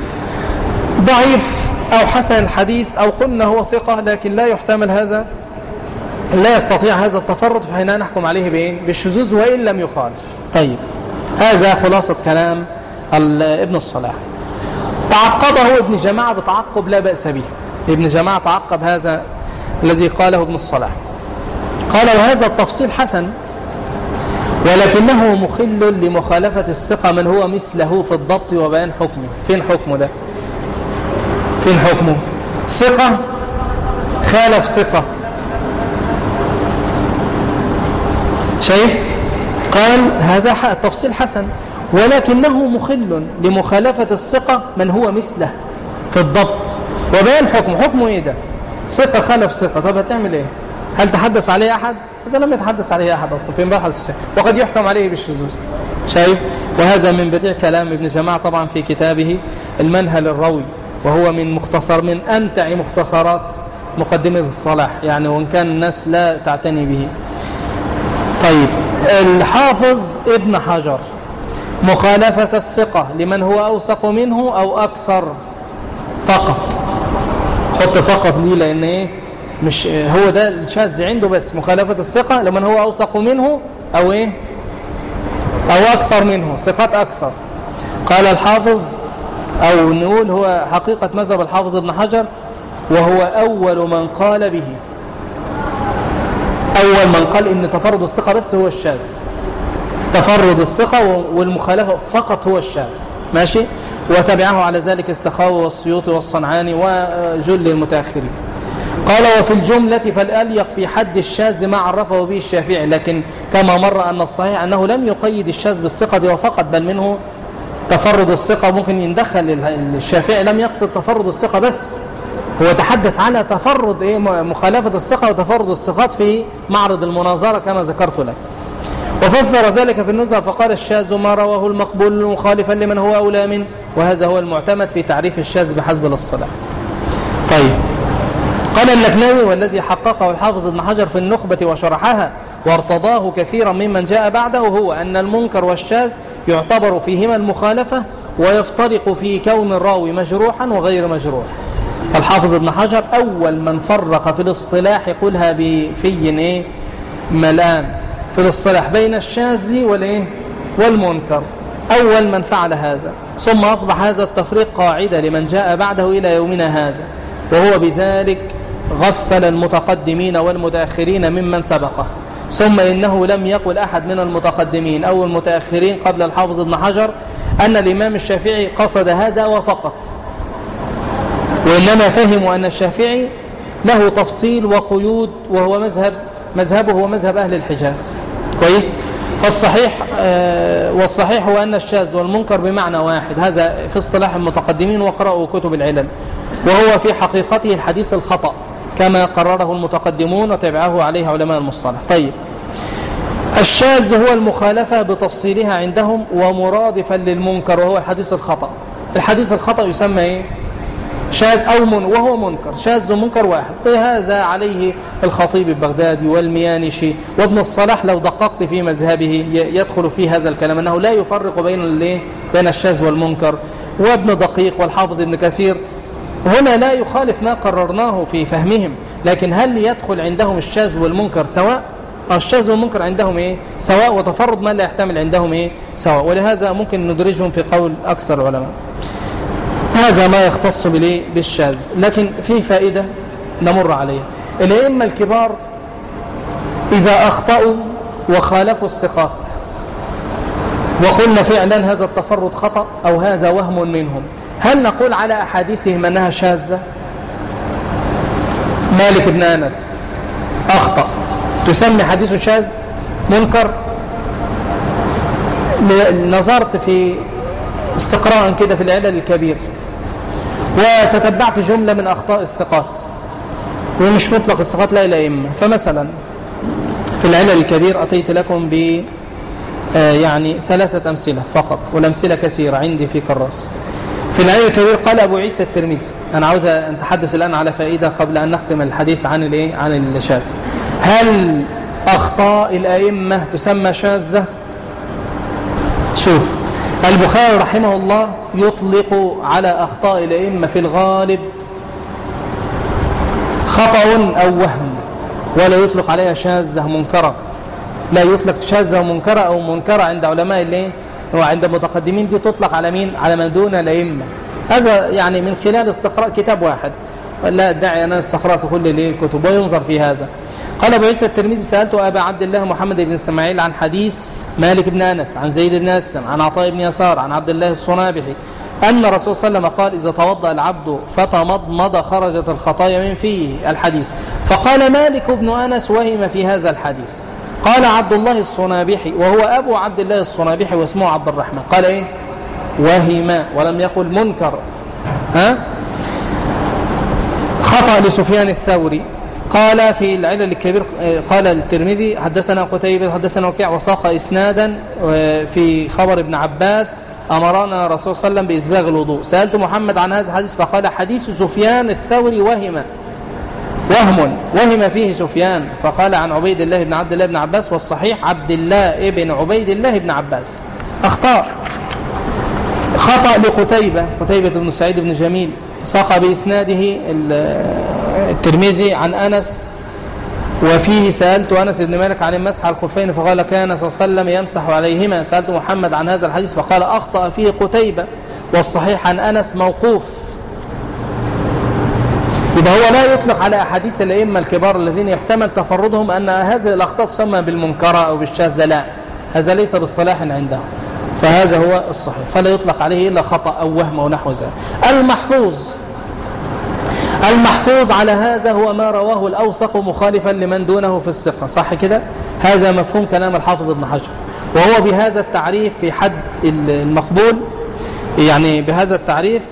ضعيف أو حسن الحديث أو قلنا هو ثقة لكن لا يحتمل هذا، لا يستطيع هذا التفرد، فحين نحكم عليه بإيه؟ بالشذوذ وإن لم يخالف. طيب، هذا خلاصة كلام ابن الصلاح. تعقبه ابن جماعة بتعقب لا بأس به. ابن جماعة تعقب هذا الذي قاله ابن الصلاح، قال وهذا التفصيل حسن ولكنه مخل لمخالفة الثقة من هو مثله في الضبط وبيان حكمه. فين حكمه ده؟ فين حكمه؟ ثقة خالف ثقة. شايف؟ قال هذا التفصيل حسن ولكنه مخل لمخالفة الثقة من هو مثله في الضبط وبيان حكمه. حكمه ايه ده؟ ثقة خالف ثقة، طب هتعمل ايه؟ هل تحدث عليه احد؟ اذا لم يتحدث عليه احد اصلا فين بحث الشيء؟ وقد يحكم عليه بالشذوذ. شايف؟ وهذا من بديع كلام ابن جماعة طبعا في كتابه المنهل الروي، وهو من مختصر من امتع مختصرات مقدمة الصلاح يعني، وان كان الناس لا تعتني به. طيب، الحافظ ابن حجر مخالفة الثقة لمن هو أوثق منه أو أكثر فقط. حط فقط دي لأن إيه؟ مش هو ده الشاذ عنده، بس مخالفة الثقة لمن هو أوثق منه أو إيه؟ أو أكثر منه، ثقات أكثر. قال الحافظ أو نقول هو حقيقة مذهب الحافظ ابن حجر وهو أول من قال به، أول من قال إن تفرد الثقة بس هو الشاذ، تفرد الثقة والمخالفة فقط هو الشاذ. ماشي؟ وتبعه على ذلك السخاوي والسيوطي والصنعاني وجل المتأخرين. قال وفي الجملة فالأليق في حد الشاذ ما عرفه به الشافعي، لكن كما مر أن الصحيح أنه لم يقيد الشاذ بالثقة وفقط، بل منه تفرد الثقة. ممكن يندخل الشافعي لم يقصد تفرد الثقة بس، هو تحدث على تفرد إيه؟ مخالفة الثقة وتفرد الثقات في معرض المناظرة كما ذكرت لك. وفسر ذلك في النزهة فقال الشاذ ما رواه المقبول مخالفا لمن هو أولى منه، وهذا هو المعتمد في تعريف الشاذ بحسب الاصطلاح. طيب، قال اللكناوي والذي حققه الحافظ ابن حجر في النخبة وشرحها وارتضاه كثيرا ممن جاء بعده هو أن المنكر والشاذ يعتبر فيهما المخالفة ويفترق في كون الراوي مجروحا وغير مجروح. فالحافظ ابن حجر أول من فرق في الاصطلاح يقولها بفي إيه؟ ملآن في الاصطلاح بين الشاذ والإيه؟ والمنكر، أول من فعل هذا. ثم أصبح هذا التفريق قاعدة لمن جاء بعده إلى يومنا هذا، وهو بذلك غفل المتقدمين والمتأخرين ممن سبقه. ثم إنه لم يقل أحد من المتقدمين أو المتأخرين قبل الحافظ ابن حجر أن الإمام الشافعي قصد هذا وفقط، وإنما فهموا أن الشافعي له تفصيل وقيود، وهو مذهب مذهبه هو مذهب أهل الحجاز. كويس؟ فالصحيح آه والصحيح هو أن الشاذ والمنكر بمعنى واحد، هذا في اصطلاح المتقدمين وقرأوا كتب العلل، وهو في حقيقته الحديث الخطأ كما قرره المتقدمون وتبعه عليه علماء المصطلح. طيب، الشاذ هو المخالفة بتفصيلها عندهم ومرادفا للمنكر وهو الحديث الخطأ. الحديث الخطأ يسمى إيه؟ شاذ أو من وهو منكر، شاذ ومنكر واحد. هذا عليه الخطيب البغدادي والميانشي وابن الصلاح لو دققت في مذهبه يدخل في هذا الكلام أنه لا يفرق بين بين الشاذ والمنكر. وابن دقيق والحافظ ابن كثير هنا لا يخالف ما قررناه في فهمهم، لكن هل يدخل عندهم الشاذ والمنكر سواء؟ الشاذ والمنكر عندهم إيه؟ سواء، وتفرد ما لا يحتمل عندهم إيه؟ سواء. ولهذا ممكن ندرجهم في قول أكثر العلماء. هذا ما يختص بالشاذ. لكن في فائدة نمر عليها. الأئمة الكبار إذا أخطأوا وخالفوا الثقات وقلنا فعلا هذا التفرد خطأ أو هذا وهم منهم، هل نقول على أحاديثهم أنها شاذة؟ مالك بن أنس أخطأ، تسمي حديثه شاذ منكر؟ نظرت في استقراء كده في العلل الكبير وتتبعت جملة من أخطاء الثقات، ومش مطلق الثقات لا الأئمة. فمثلا في العلل الكبير أتيت لكم ب يعني ثلاثة أمثلة فقط، والأمثلة كثيرة عندي في كراس. في العلل الكبير قال أبو عيسى الترمذي، أنا عاوز أن نتحدث الآن على فائدة قبل أن نختم الحديث عن الإيه؟ عن الشاذ. هل أخطاء الأئمة تسمى شاذة؟ شوف، البخاري رحمه الله يطلق على أخطاء الأئمة في الغالب خطأ أو وهم، ولا يطلق عليها شاذة منكرة. لا يطلق شاذة منكرة أو منكرة عند علماء اللي وعند المتقدمين، دي تطلق على مين؟ على من دون الأئمة. هذا يعني من خلال استقراء كتاب واحد، لا أدعي أنا استقرأت كل الكتب وينظر في هذا. قال أبو عيسى الترمذي سألت أبا عبد الله محمد بن إسماعيل عن حديث مالك بن أنس عن زيد بن أسلم عن عطاء بن يسار عن عبد الله الصنابحي أن الرسول صلى الله عليه وسلم قال إذا توضأ العبد فتمضمض خرجت الخطايا من فيه الحديث. فقال مالك بن أنس وهم في هذا الحديث. قال عبد الله الصنابحي وهو أبو عبد الله الصنابحي واسمه عبد الرحمن، قال إيه؟ وهم، ولم يقل منكر. ها؟ خطأ لسفيان الثوري. قال في العلل الكبير قال الترمذي حدثنا قتيبة حدثنا وكيع وساق إسنادا في خبر ابن عباس أمرنا رسول صلى الله عليه وسلم بإسباغ الوضوء. سألت محمد عن هذا الحديث فقال حديث سفيان الثوري وهم وهم وهم فيه سفيان. فقال عن عبيد الله بن عبد الله بن عباس والصحيح عبد الله ابن عبيد الله بن عباس. أخطاء. خطأ لقتيبة قتيبة بن سعيد بن جميل ساق بإسناده الترمذي عن أنس وفيه سألت أنس بن مالك عن المسح على الخفين فقال كان صلى الله عليه وسلم يمسح عليهما. سألت محمد عن هذا الحديث فقال أخطأ فيه قتيبة والصحيح عن أنس موقوف. يبقى هو لا يطلق على أحاديث الأئمة الكبار الذين يحتمل تفردهم أن هذه الأخطاء تسمى بالمنكرة أو بالشاذة، لا، هذا ليس باصطلاح عندهم، فهذا هو الصحيح، فلا يطلق عليه إلا خطأ أو وهم أو نحو ذلك. المحفوظ المحفوظ على هذا هو ما رواه الأوثق مخالفا لمن دونه في الثقة، صح كده؟ هذا مفهوم كلام الحافظ ابن حجر، وهو بهذا التعريف في حد المقبول، يعني بهذا التعريف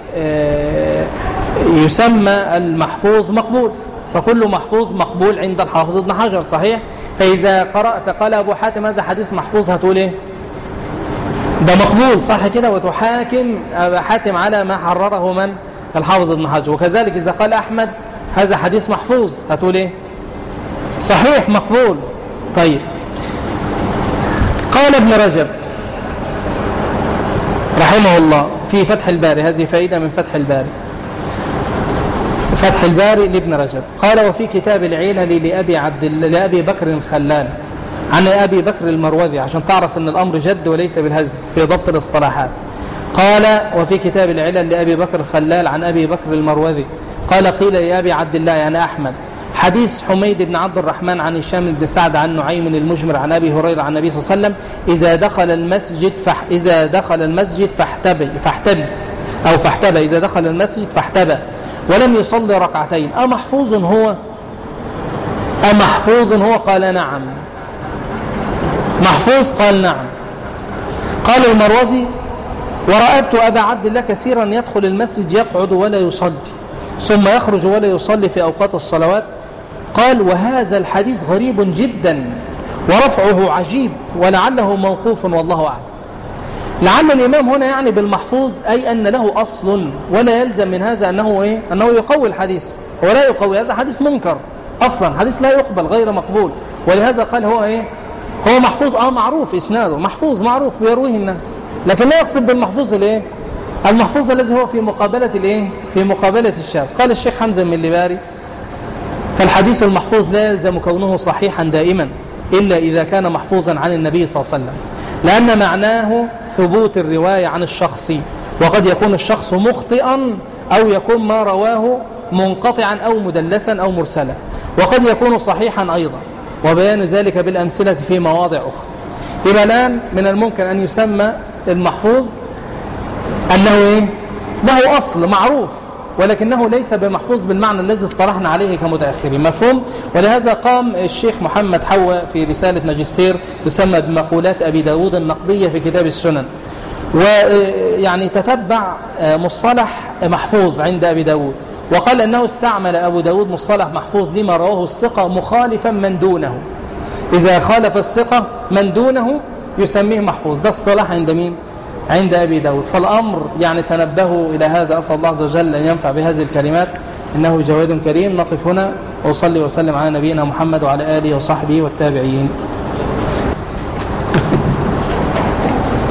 يسمى المحفوظ مقبول، فكل محفوظ مقبول عند الحافظ ابن حجر، صحيح؟ فإذا قرأت قال أبو حاتم هذا حديث محفوظ هتقول إيه؟ ده مقبول، صح كده؟ وتحاكم أبو حاتم على ما حرره من؟ الحافظ ابن حجر. وكذلك إذا قال أحمد هذا حديث محفوظ هتقول إيه؟ صحيح مقبول. طيب، قال ابن رجب رحمه الله في فتح الباري، هذه فائدة من فتح الباري، فتح الباري لابن رجب، قال وفي كتاب العلل لأبي عبد لأبي بكر الخلال عن أبي بكر المروذي، عشان تعرف أن الأمر جد وليس بالهزل في ضبط الاصطلاحات. قال وفي كتاب العلل لأبي بكر الخلال عن أبي بكر المروذي قال قيل لأبي عبد الله يعني أحمد حديث حميد بن عبد الرحمن عن هشام بن سعد عن نعيم المجمر عن أبي هريرة عن النبي صلى الله عليه وسلم إذا دخل المسجد فح إذا دخل المسجد فاحتبي فاحتبي أو فاحتبى إذا دخل المسجد فاحتبى ولم يصلي ركعتين أمحفوظ هو أمحفوظ هو قال نعم. محفوظ قال نعم. قال المروزي ورأيت أبا عبد الله كثيرا يدخل المسجد يقعد ولا يصلي ثم يخرج ولا يصلي في أوقات الصلوات. قال وهذا الحديث غريب جدا ورفعه عجيب ولعله موقوف والله أعلم. لعل الإمام هنا يعني بالمحفوظ أي أن له أصل ولا يلزم من هذا أنه, إيه؟ أنه يقوي الحديث، هو لا يقوي، هذا حديث منكر أصلا، حديث لا يقبل غير مقبول، ولهذا قال هو إيه؟ هو محفوظ آه معروف إسناده محفوظ معروف بيرويه الناس، لكن لا يقصد بالمحفوظ الإيه؟ المحفوظ الذي هو في مقابلة الإيه؟ في مقابلة الشاذ. قال الشيخ حمزة من اللباري فالحديث المحفوظ لا يلزم كونه صحيحا دائما إلا إذا كان محفوظا عن النبي صلى الله عليه وسلم، لأن معناه ثبوت الرواية عن الشخص، وقد يكون الشخص مخطئا أو يكون ما رواه منقطعا أو مدلسا أو مرسلا، وقد يكون صحيحا أيضا، وبيان ذلك بالأمثلة في مواضع أخرى. يبقى الآن من الممكن أن يسمى المحفوظ أنه إيه؟ له أصل معروف، ولكنه ليس بمحفوظ بالمعنى الذي اصطلحنا عليه كمتأخرين. مفهوم؟ ولهذا قام الشيخ محمد حوا في رسالة ماجستير تسمى بمقولات أبي داود النقدية في كتاب السنن، ويعني تتبع مصطلح محفوظ عند أبي داود، وقال أنه استعمل أبو داود مصطلح محفوظ لما رواه الثقة مخالفا من دونه. إذا خالف الثقة من دونه يسميه محفوظ. ده اصطلاح عند مين؟ عند أبي داود. فالأمر يعني تنبهوا إلى هذا. أسأل الله عز وجل أن ينفع بهذه الكلمات، إنه جواد كريم. نقف هنا وصلي وسلم على نبينا محمد وعلى آله وصحبه والتابعين.